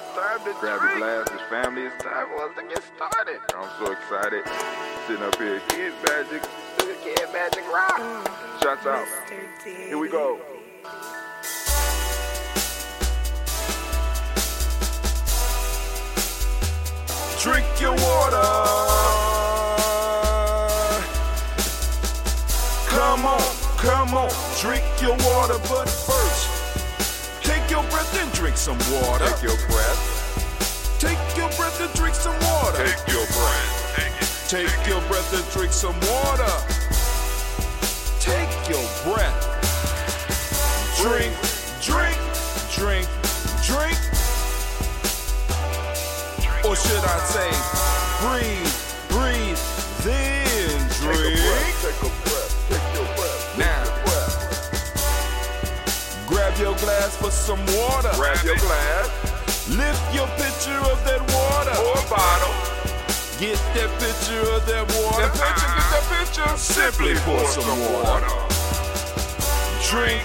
Time to grab your glasses, family. It's time for us to get started. I'm so excited. Sitting up here, Kid Magic Rock. Shots out. Here we go. Drink your water. Come on, drink your water, but first, take your breath and drink some water. Take your breath. Take your breath and drink some water. Take your breath. Take your breath and drink some water. Take your breath. Drink. Or should I say, breathe, then drink. Take a breath. Take your breath. Now, grab your glass for some water. Grab your glass. Lift your pitcher of that water. Or bottle. Get that pitcher of that water. Get that pitcher. Simply pour some water. Drink.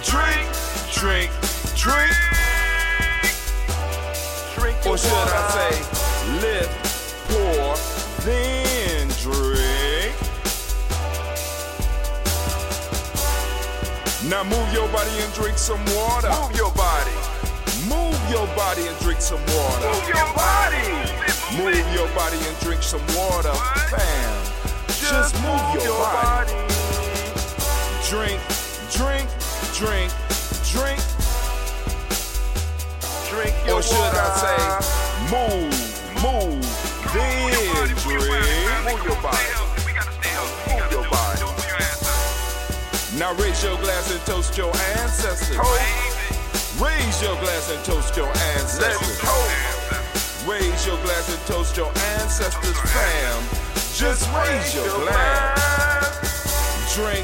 Or should I say, lift, pour, then drink. Now move your body and drink some water. Move your body. Move your body and drink some water. Move your body. Move your body and drink some water. Fam, just move your body. Drink. Or should I say, move, then drink. Move your body. Move your body. Now raise your glass and toast your ancestors. Raise your glass and toast your ancestors. Raise your glass and toast your ancestors, fam. Just raise your glass. Drink.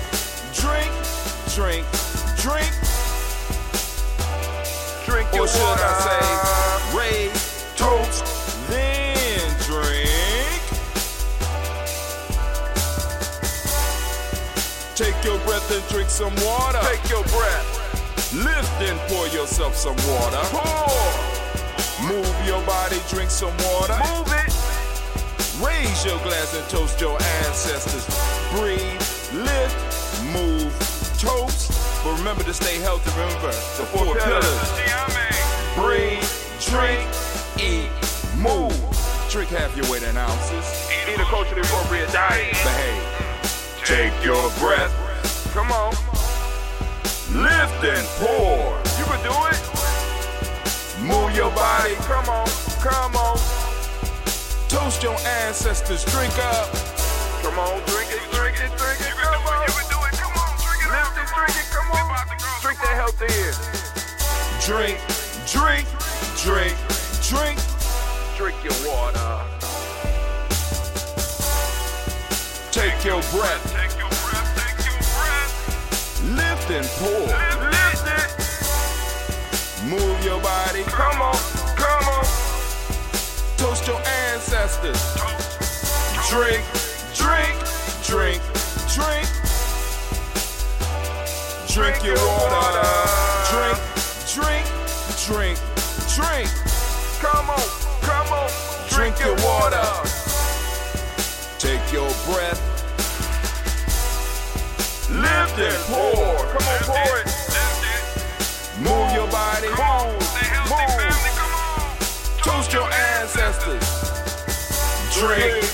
Or should I say, raise, toast, then drink. Take your breath and drink some water. Take your breath. Lift and pour yourself some water. Pour. Move your body, drink some water. Move it. Raise your glass and toast your ancestors. Breathe, lift, move, toast. But remember to stay healthy. Remember the four pillars. Breathe, drink, eat, move. Drink half your weight in ounces. Eat a culturally appropriate diet. Behave. Take your breath. Come on. Lift and pour. You can do it. Move your body. Come on. Toast your ancestors. Drink up. Come on, drink it. Come on. You can do it. Come on, drink it. Lift it, drink it. Come on. Drink that health in. Drink. Drink your water. Take your breath. Lift and pour. Lift it. Move your body. Come on. Toast your ancestors. Drink. Drink your water. Drink. Come on. Drink your water. Take your breath. Lift and pour. Come on, pour it. Move your body. Move. Toast your ancestors. Drink.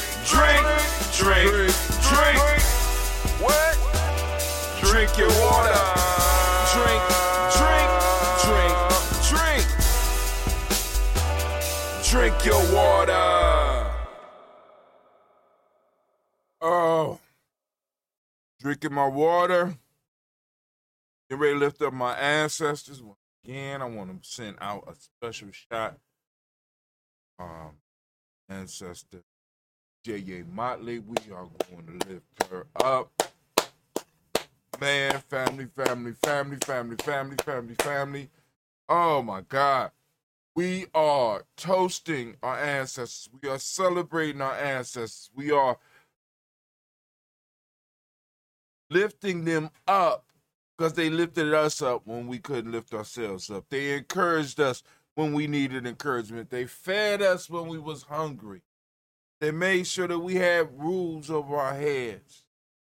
What? Drink your water. Drink. Drink your water. Oh. Drinking my water. Get ready to lift up my ancestors. Again, I want to send out a special shot. Ancestor J.A. Motley. We are going to lift her up. Man, family. Oh my God. We are toasting our ancestors. We are celebrating our ancestors. We are lifting them up because they lifted us up when we couldn't lift ourselves up. They encouraged us when we needed encouragement. They fed us when we was hungry. They made sure that we had roofs over our heads.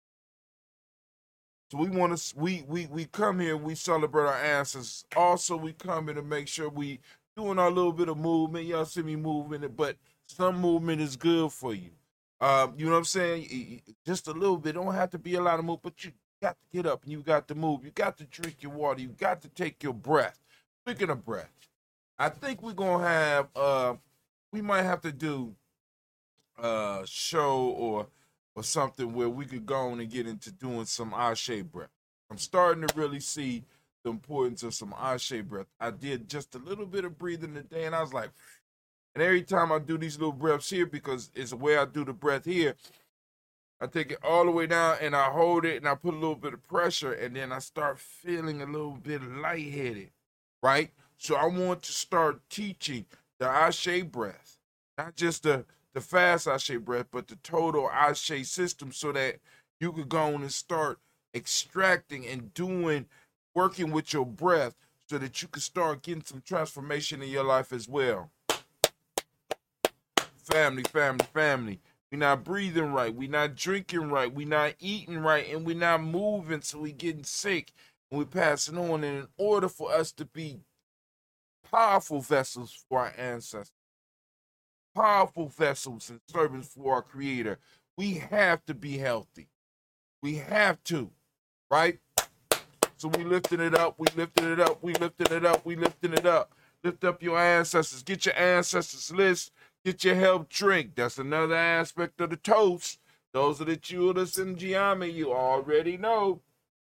So we come here, we celebrate our ancestors. Also, we come here to make sure we doing our little bit of movement. Y'all see me moving it, but some movement is good for you. You know what I'm saying? Just a little bit. Don't have to be a lot of move, but you got to get up and you got to move. You got to drink your water. You got to take your breath. Speaking of breath, I think we're gonna have we might have to do a show or something where we could go on and get into doing some Ashe breath. I'm starting to really see the importance of some Ashe breath. I did just a little bit of breathing today, and I was like, and every time I do these little breaths here, because it's the way I do the breath here, I take it all the way down and I hold it and I put a little bit of pressure, and then I start feeling a little bit lightheaded, right? So I want to start teaching the Ashe breath, not just the fast Ashe breath, but the total Ashe system, so that you could go on and start extracting and working with your breath, so that you can start getting some transformation in your life as well. Family, family, family. We're not breathing right. We're not drinking right. We're not eating right. And we're not moving, so we're getting sick. And we're passing on. And in order for us to be powerful vessels for our ancestors, powerful vessels and servants for our Creator, we have to be healthy. We have to, right? So we lifting it up. We lifting it up. We lifting it up. We lifting it up. Lift up your ancestors. Get your ancestors list. Get your help drink. That's another aspect of the toast. Those are the Judas and Giammi. You already know.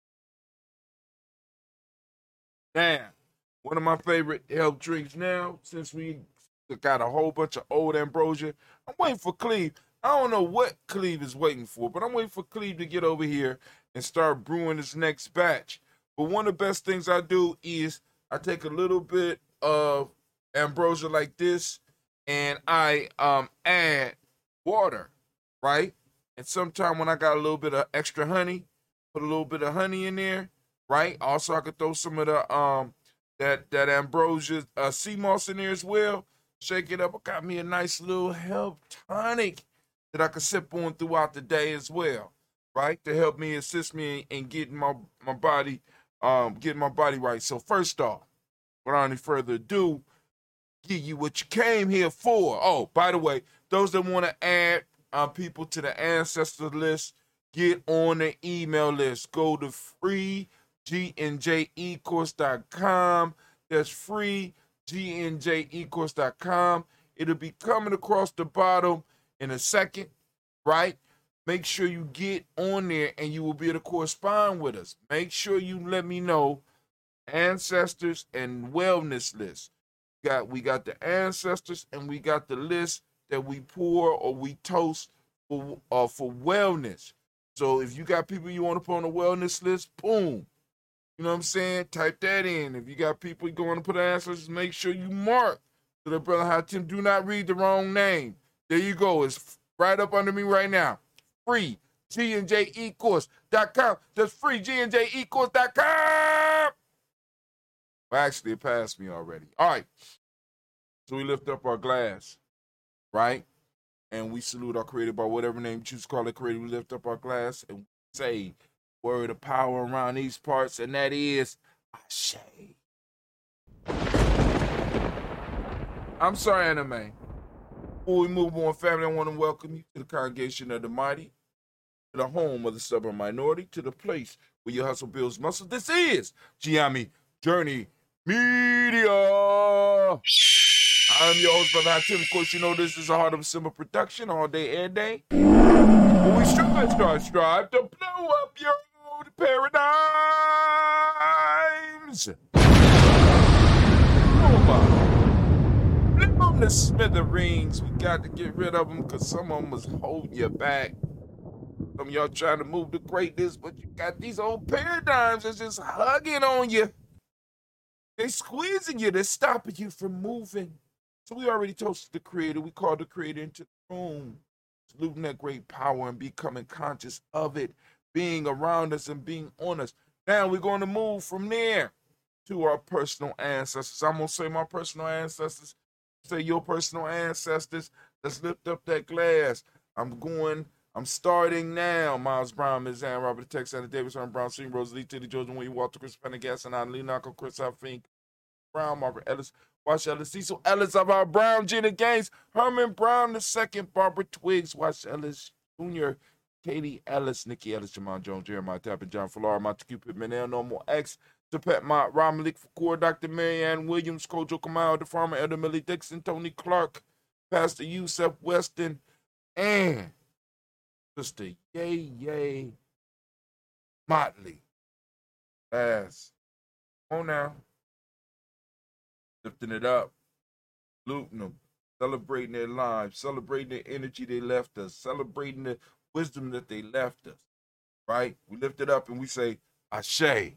Now, one of my favorite help drinks now, since we got a whole bunch of old ambrosia, I'm waiting for Cleve. I don't know what Cleve is waiting for, but I'm waiting for Cleve to get over here and start brewing his next batch. But one of the best things I do is I take a little bit of ambrosia like this, and I add water, right? And sometime when I got a little bit of extra honey, put a little bit of honey in there, right? Also, I could throw some of the that ambrosia sea moss in there as well. Shake it up. I got me a nice little health tonic that I could sip on throughout the day as well, right? To help me, assist me in getting my body right. So first off, without any further ado, give you what you came here for. Oh, by the way, those that want to add people to the ancestor list, get on the email list. Go to freegnjecourse.com. That's freegnjecourse.com. It'll be coming across the bottom in a second, right? Make sure you get on there and you will be able to correspond with us. Make sure you let me know ancestors and wellness list. We got the ancestors and we got the list that we pour or we toast for wellness. So if you got people you want to put on the wellness list, boom. You know what I'm saying? Type that in. If you got people you want to put ancestors, make sure you mark so that Brother Hatim do not read the wrong name. There you go. It's right up under me right now. Free GNJEcourse.com. That's free GNJEcourse.com. Well, actually, it passed me already. All right. So we lift up our glass, right? And we salute our Creator by whatever name you choose to call it Creator. We lift up our glass and we say word of power around these parts, and that is Ashe. I'm sorry, Anime. Before we move on, family, I want to welcome you to the congregation of the mighty, to the home of the stubborn minority, to the place where your hustle builds muscle. This is Giammi Journey Media. I'm your host, Brother Hatim. Of course, you know this is a Heart of Simba production all day, every day. But we strive to blow up your old paradigms. Blow them to smithereens. We got to get rid of them because some of them was holding you back. Some of y'all trying to move to greatness, but you got these old paradigms that's just hugging on you. They squeezing you. They're stopping you from moving. So we already toasted the Creator. We called the Creator into the room, saluting that great power and becoming conscious of it, being around us and being on us. Now we're going to move from there. to our personal ancestors. I'm going to say my personal ancestors. Say your personal ancestors. Let's lift up that glass. I'm starting now. Miles Brown, Ms. Ann, Robert Tex, Anna Davis, Aaron Brown, Sr., Rosalie, Teddy, Jordan, William, Walter, Chris Pendergast, and Lee Knocker, Chris Fink, Brown, Margaret Ellis, Wash Ellis, Cecil Ellis of our Brown, Gina Gaines, Herman Brown II, Barbara Twiggs, Wash Ellis Jr., Katie Ellis, Nikki Ellis, Jamal Jones, Jeremiah Tappan, John Fallar, Montague Pittman, Normal X, Topet Mott, Ron Malik Fakour, Dr. Marianne Williams, Kojo Kamal, the farmer, Elder Millie Dixon, Tony Clark, Pastor Yusef Weston, and Sister Yay Motley. Come on now. Lifting it up. Looting them. Celebrating their lives. Celebrating the energy they left us. Celebrating the wisdom that they left us. Right? We lift it up and we say, Ashe.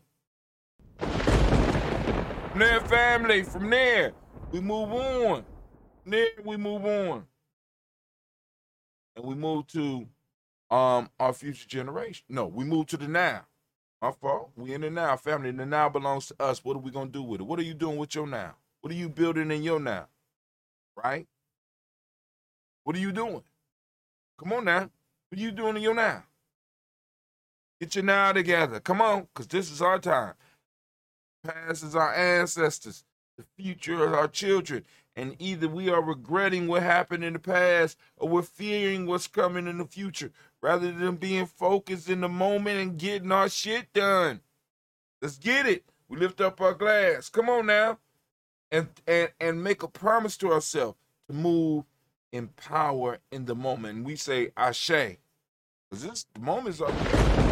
From there, family. From there, we move on. From there, we move on. And we move to our future generation. No, we move to the now. My fault. We in the now, family. The now belongs to us. What are we going to do with it? What are you doing with your now? What are you building in your now? Right? What are you doing? Come on now. What are you doing in your now? Get your now together. Come on, because this is our time. Past is our ancestors. The future is our children. And either we are regretting what happened in the past or we're fearing what's coming in the future rather than being focused in the moment and getting our shit done. Let's get it. We lift up our glass. Come on now. And make a promise to ourselves to move in power in the moment. And we say, Ashe. Because the moment's up there.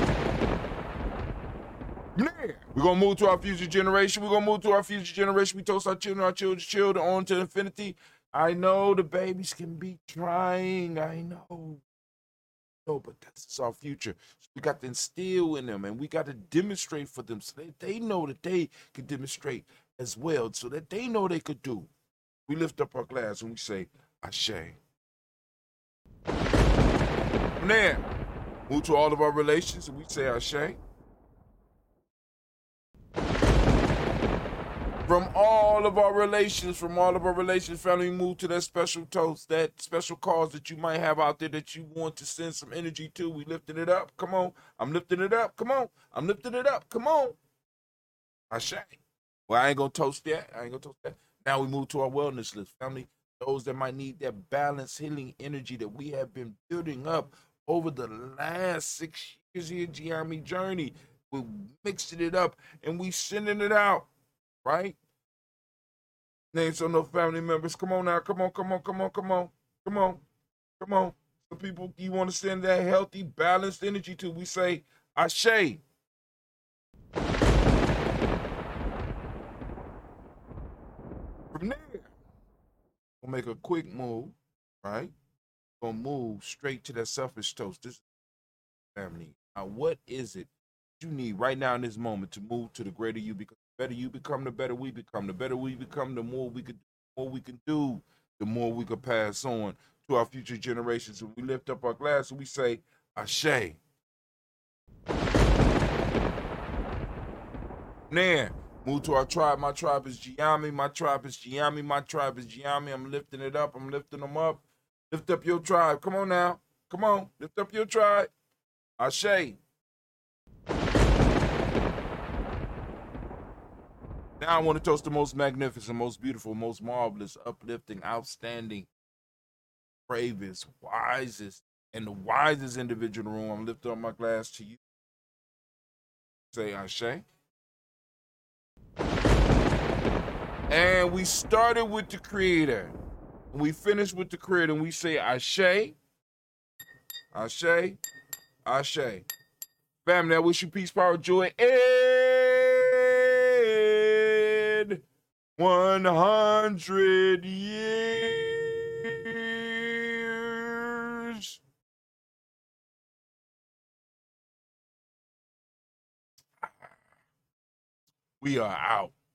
Yeah. We're going to move to our future generation. We're going to move to our future generation. We toast our children's children on to infinity. I know the babies can be trying. I know. No, but that's our future. So we got to instill in them and we got to demonstrate for them so that they know that they can demonstrate as well, so that they know they could do. We lift up our glass and we say, Ashe. From there, move to all of our relations and we say, Ashe. From all of our relations, family, move to that special toast, that special cause that you might have out there that you want to send some energy to. We lifting it up. Come on. I'm lifting it up. Come on. I'm lifting it up. Come on. Ashe. Well, I ain't going to toast that. Now we move to our wellness list, family. Those that might need that balanced, healing energy that we have been building up over the last 6 years here, Giami Journey. We're mixing it up and we sending it out. Right? Names on no family members. Come on now. Come on. Some people you want to send that healthy, balanced energy to. We say, Ashe. From there, we'll make a quick move, right? We'll move straight to that selfish toast. This family. Now, what is it you need right now in this moment to move to the greater you? Because the better you become, the better we become. The better we become, the more we can do, the more we can pass on to our future generations. And we lift up our glass and we say, Ashe. Now, move to our tribe. My tribe is Giami. My tribe is Giami. I'm lifting it up. I'm lifting them up. Lift up your tribe. Come on now. Come on. Lift up your tribe. Ashe. Now I want to toast the most magnificent, most beautiful, most marvelous, uplifting, outstanding, bravest, wisest, and the wisest individual in the room. I'm lifting up my glass to you. Say Ashe. And we started with the Creator. And we finished with the Creator. And we say Ashe. Ashe. Ashe. Family, I wish you peace, power, joy, and 100 years. We are out.